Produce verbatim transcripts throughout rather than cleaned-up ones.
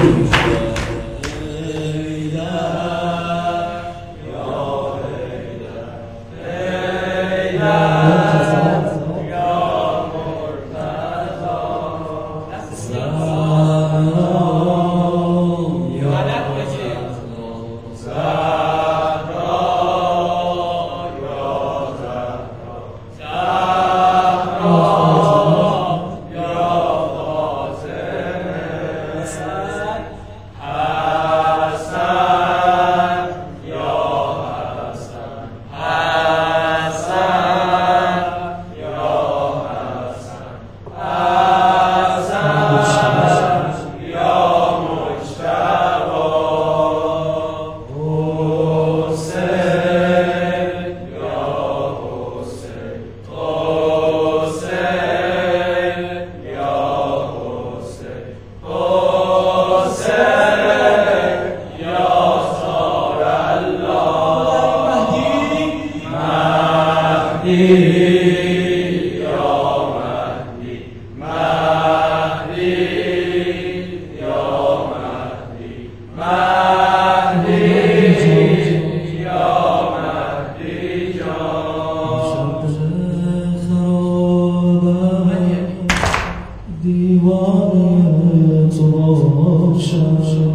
دیوانه تو باشم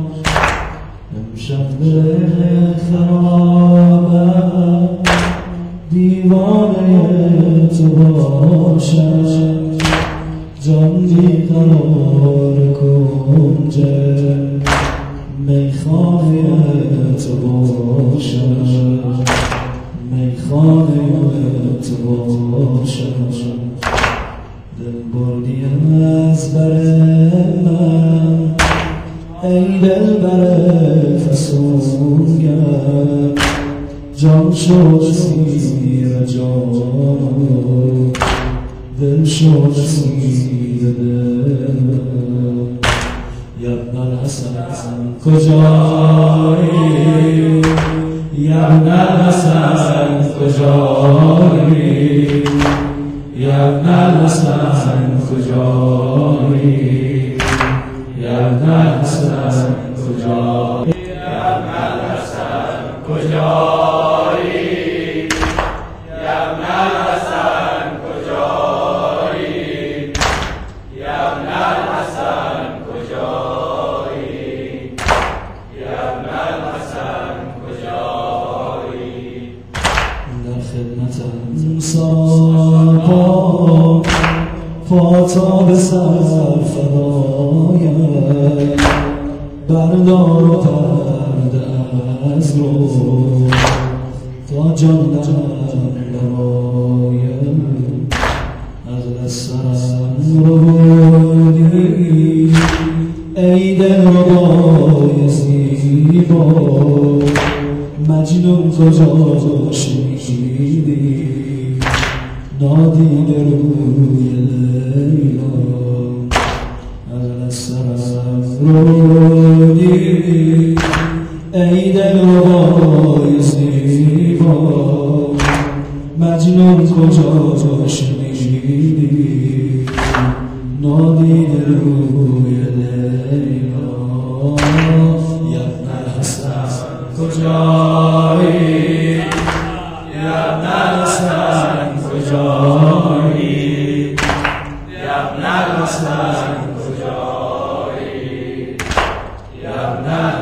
امشب دل خرابم دیوانه تو باشم جان بیقرار کنج میخانه تو باشم میخانه تو باشم دل بردی از بر من ای دل بر فسونگر جان شد سیر جان دل شد سیر دل یا ابن الحسن کجایی یا ابن الحسن کجایی یا ابن الحسن کجایی یا ابن الحسن کجایی یا ابن الحسن کجایی یا ابن الحسن کجایی یا ابن الحسن کجایی یا ابن الحسن کجایی در خدمتم ساقا فاتا به سر فدایم بردار و پرده از رو تا جان در برایم از سرم رو بودی ای دلربای زیبا مجنون کجا شنیدی نادیده روی لیلا از سرم رودی ای دلربای زیبا مجنون کجا شنیدی نادیده روی لیلا یا ابن الحسن کجایی یا ابن الحسن کجایی یا ابن الحسن کجایی یا ابن